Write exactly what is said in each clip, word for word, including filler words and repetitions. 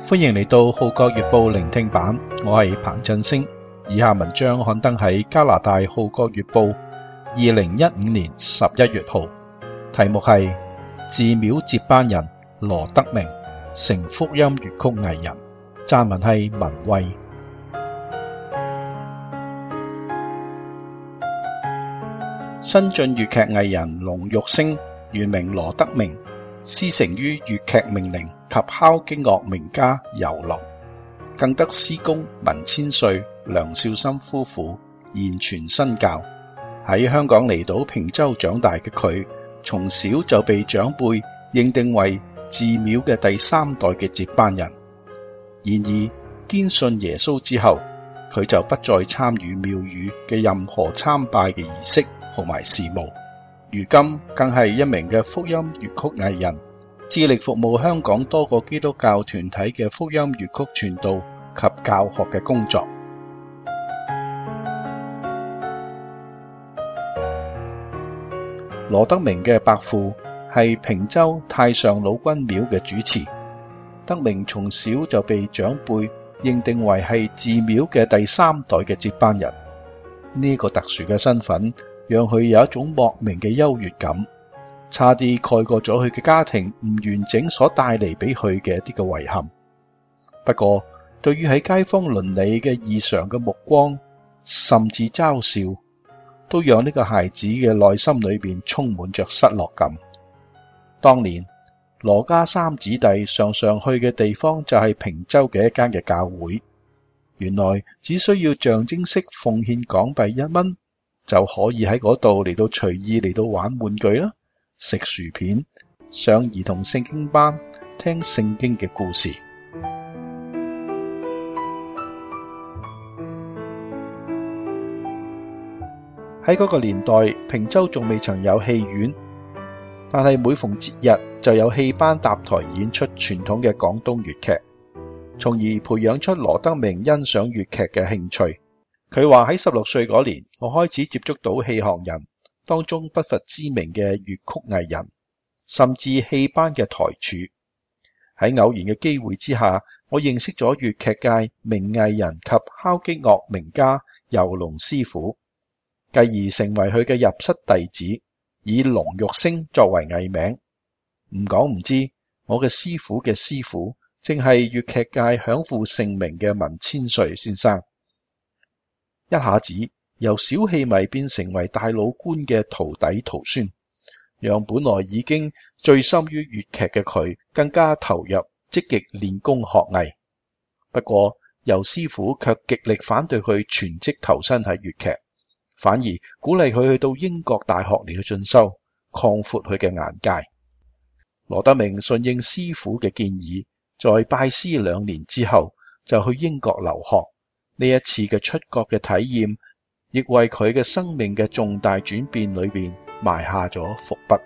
歡迎嚟到《號角月報》聆聽版，我係彭振星。以下文章刊登喺加拿大《號角月報》二零一五年十一月號，題目係寺廟接班人羅德明成福音粵曲藝人，撰文係文慧。新晉粵劇藝人龍玉星，原名羅德明，師承於粵劇名伶及敲擊樂名家游龍，更得師公文千歲、梁少森夫婦言傳身教。喺香港離島坪洲長大嘅佢，從小就被長輩認定為寺廟嘅第三代嘅接班人。然而堅信耶穌之後，佢就不再參與廟宇嘅任何參拜嘅儀式同埋事務。如今更係一名嘅福音粵曲藝人，致力服務香港多個基督教團體嘅福音粵曲傳道及教學嘅工作。羅德明嘅伯父係坪洲太上老君廟嘅主持，德明從小就被長輩認定為係寺廟嘅第三代嘅接班人。呢個特殊嘅身份讓佢有一種莫名嘅優越感，差啲蓋過咗佢嘅家庭唔完整所帶嚟俾佢嘅一啲嘅遺憾。不過對於喺街坊鄰里嘅異常嘅目光，甚至嘲笑，都讓呢個孩子嘅內心裏邊充滿着失落感。當年羅家三子弟常常去嘅地方就係坪洲嘅一間嘅教會，原來只需要象徵式奉獻港幣一蚊，就可以喺嗰度嚟到隨意嚟到玩玩具啦，食薯片，上兒童聖經班，聽聖經嘅故事。喺嗰個年代，坪洲仲未曾有戲院，但係每逢節日就有戲班搭台演出傳統嘅廣東粵劇，從而培養出羅德明欣賞粵劇嘅興趣。佢話喺十六歲嗰年，我開始接觸到戲行人，當中不乏知名嘅粵曲藝人，甚至戲班嘅台柱。喺偶然嘅機會之下，我認識咗粵劇界名藝人及敲擊樂名家游龍師傅，繼而成為佢嘅入室弟子，以龍玉星作為藝名。唔講唔知，我嘅師傅嘅師傅正係粵劇界享負盛名嘅文千歲先生。一下子由小戲迷變成為大老倌嘅徒弟徒孫，讓本來已經醉心於粵劇嘅佢更加投入積極練功學藝。不過游師傅卻極力反對佢全職投身喺粵劇，反而鼓勵佢去到英國大學嚟到進修，擴闊佢嘅眼界。羅德明順應師傅嘅建議，在拜師兩年之後就去英國留學。呢一次嘅出國嘅體驗，亦為佢嘅生命嘅重大轉變裏邊埋下咗伏筆。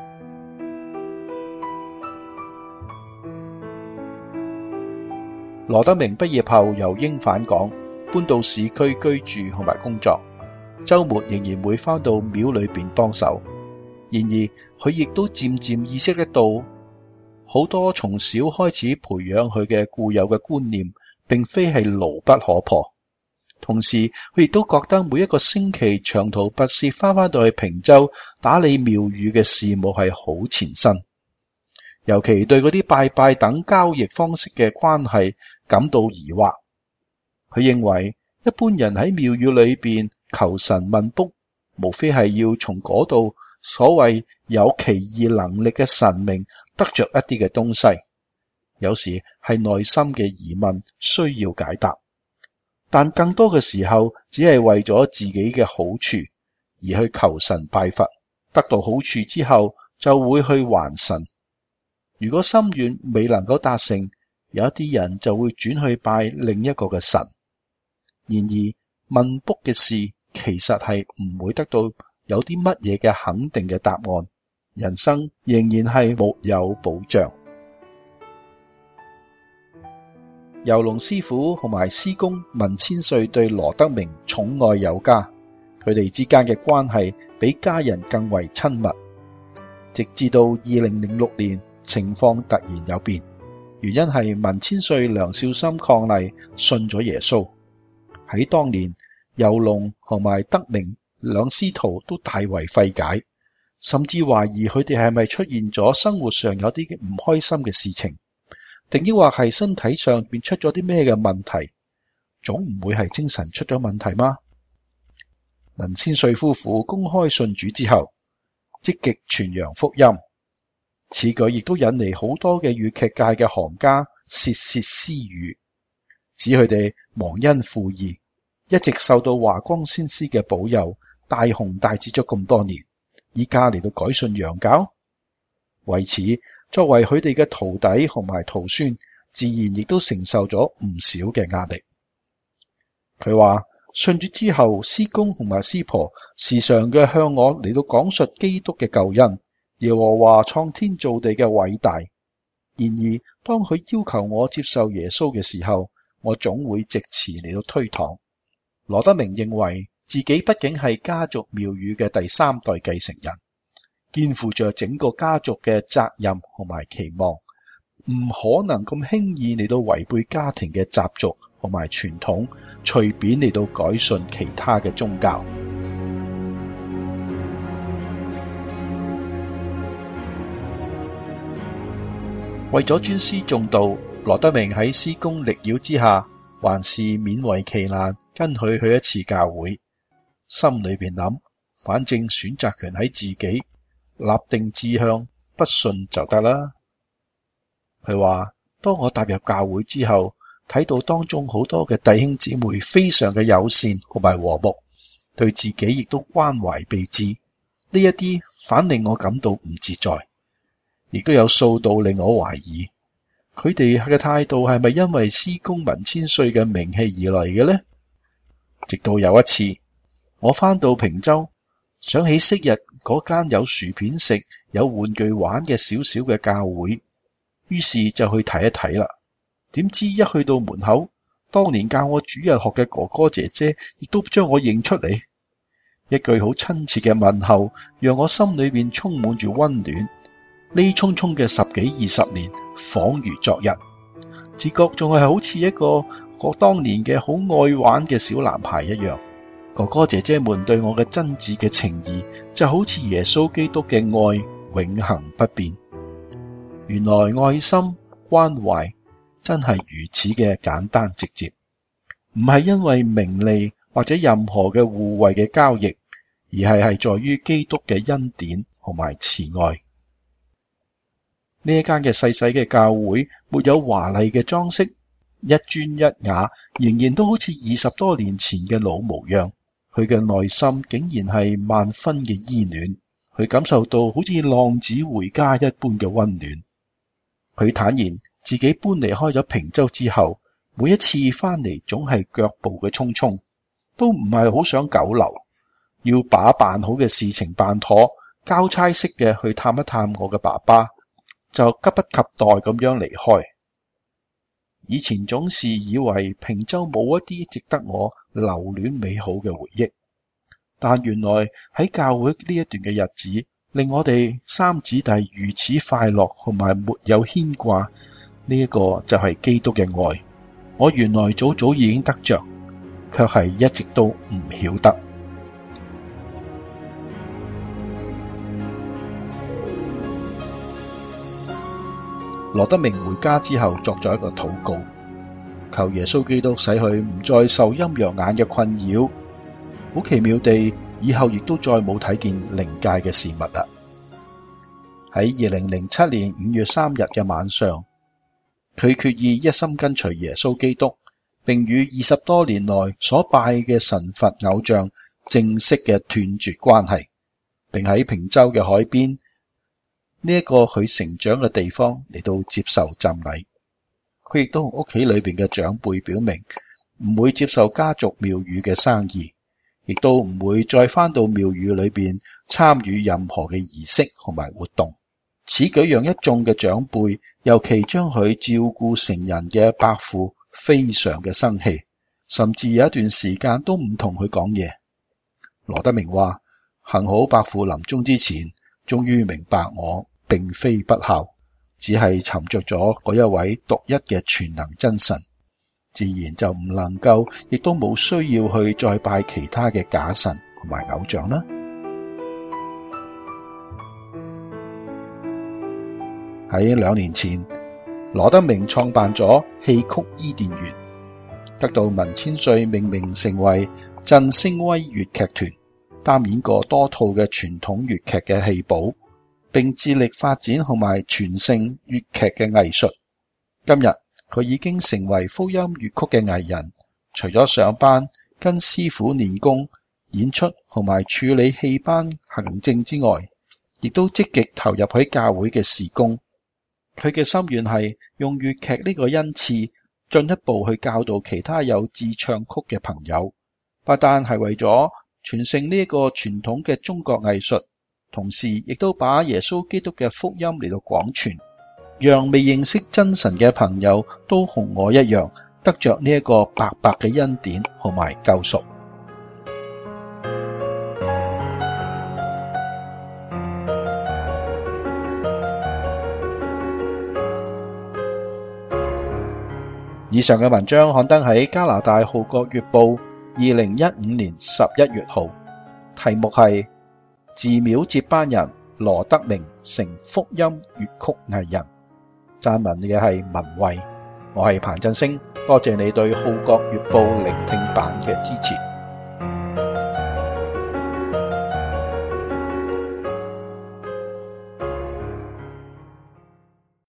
羅德明畢業後由英返港，搬到市區居住同埋工作，週末仍然會返到廟裏邊幫手。然而佢亦都漸漸意識得到，好多從小開始培養佢嘅固有嘅觀念並非係牢不可破。同時佢亦都覺得每一個星期長途跋涉翻返到去坪洲打理廟宇嘅事務係好纏身，尤其對嗰啲拜拜等交易方式嘅關係感到疑惑。佢認為一般人喺廟宇裏邊求神問卜，無非係要從嗰度所謂有奇異能力嘅神明得着一啲嘅東西，有時係內心嘅疑問需要解答，但更多嘅時候只係為咗自己嘅好處而去求神拜佛，得到好處之後就會去還神。如果心願未能夠達成，有一啲人就會轉去拜另一個嘅神。然而問卜嘅事其實係唔會得到有啲乜嘢嘅肯定嘅答案，人生仍然係沒有保障。游龍師傅同埋師公文千歲對羅德明寵愛有加，佢哋之間嘅關係比家人更為親密。直至到二零零六年，情況突然有變。 原因係文千歲梁少森伉儷信咗耶穌。喺當年，游龍同埋德明兩師徒都大為費解，甚至懷疑佢哋係咪出現咗生活上有啲唔開心嘅事情，定抑或係身體上面出咗啲咩嘅問題，總唔會係精神出咗問題嗎？文千歲夫婦公開信主之後，積極傳揚福音，此舉亦都引嚟好多嘅粵劇界嘅行家竊竊私語，指佢哋忘恩負義，一直受到華光先師嘅保佑，大紅大紫咗咁多年，依家嚟到改信洋教。為此，作為佢哋嘅徒弟同埋徒孫，自然亦都承受咗唔少嘅壓力。佢話信主之後，師公同埋師婆時常嘅向我嚟到講述基督嘅救恩，耶和華創天造地嘅偉大。然而，當佢要求我接受耶穌嘅時候，我總會藉詞嚟到推搪。羅德明認為自己畢竟係家族廟宇嘅第三代繼承人，肩負着整個家族嘅責任同埋期望，唔可能咁輕易嚟到違背家庭嘅習俗同埋傳統，隨便嚟到改信其他嘅宗教。為咗尊師重道，羅德明喺師公力擾之下，還是勉為其難跟佢去一次教會。心裏邊諗，反正選擇權喺自己，立定志向，不信就得啦。佢話當我踏入教會之後，睇到當中好多嘅弟兄姊妹非常嘅友善同埋和睦，對自己亦都關懷備至，呢一啲反令我感到唔自在，亦都有數度令我懷疑，佢哋嘅態度係咪因為師公文千歲嘅名氣而嚟嘅呢？直到有一次，我返到坪洲，想起昔日嗰間有薯片食、有玩具玩嘅小小嘅教會，於是就去睇一睇啦。點知一去到門口，當年教我主日學嘅哥哥姐姐亦都將我認出嚟，一句好親切嘅問候，讓我心裏面充滿住溫暖。呢匆匆嘅十幾二十年，仿如昨日，自覺仲係好似一個我當年嘅好愛玩嘅小男孩一樣。哥哥姐姐們對我嘅真摯嘅情誼，就好似耶穌基督嘅愛，永恆不變。原來愛心關懷真係如此嘅簡單直接，唔係因為名利或者任何嘅互惠嘅交易，而係係在於基督嘅恩典同埋慈愛。呢一間嘅細細嘅教會，沒有華麗嘅裝飾，一磚一瓦，仍然都好似二十多年前嘅老模樣。佢嘅內心竟然係萬分嘅依戀，佢感受到好似浪子回家一般嘅溫暖。佢坦言自己搬離開咗坪洲之後，每一次翻嚟總係腳步嘅匆匆，都唔係好想久留，要把辦好嘅事情辦妥，交差式嘅去探一探我嘅爸爸，就急不及待咁樣離開。以前總是以為坪洲冇一啲值得我留戀美好嘅回憶，但原來喺教會呢一段嘅日子，令我哋三子弟如此快樂同埋沒有牽掛，呢一個就係基督嘅愛。我原來早早已經得着，卻係一直都唔曉得。羅德明回家之後作咗一個禱告，求耶穌基督使佢唔再受陰陽眼嘅困擾。好奇妙地，以後亦都再冇睇見靈界嘅事物啦。喺二零零七年五月三日嘅晚上，佢決意一心跟隨耶穌基督，並與二十多年來所拜嘅神佛偶像正式嘅斷絕關係，並喺坪洲嘅海邊呢一個佢成長嘅地方嚟到接受浸禮。佢亦都同屋企裏邊嘅長輩表明唔會接受家族廟宇嘅生意，亦都唔會再返到廟宇裏邊參與任何嘅儀式同埋活動。此舉讓一眾嘅長輩，尤其將佢照顧成人嘅伯父非常嘅生氣，甚至有一段時間都唔同佢講嘢。羅德明話，幸好伯父臨終之前終於明白我並非不孝， 只係尋着咗嗰一位獨一嘅全能真神，自然就唔能夠，亦都冇需要去再拜其他嘅假神同埋偶像啦。喺兩年前，羅德明創辦咗戲曲伊甸園，得到文千歲命名成為振聲威粵劇團，擔演過多套嘅傳統粵劇嘅戲寶，並致力發展同埋傳承粵劇嘅藝術。今日佢已經成為福音粵曲嘅藝人，除咗上班跟師傅練功、演出同埋處理戲班行政之外，亦都積極投入喺教會嘅事工。佢嘅心願係用粵劇呢個恩賜進一步去教導其他有志唱曲嘅朋友，不但係為咗傳承呢一個傳統嘅中國藝術，同時亦都把耶穌基督嘅福音嚟到廣傳，讓未認識真神嘅朋友都同我一樣得着呢一個白白嘅恩典同埋救贖。以上嘅文章刊登喺加拿大《號角月報》二零一五年十一月號，題目係寺廟接班人羅德明成福音粵曲藝人。撰文嘅係文慧，我係彭振聲，多謝你對《號角月報》聆聽版嘅支持。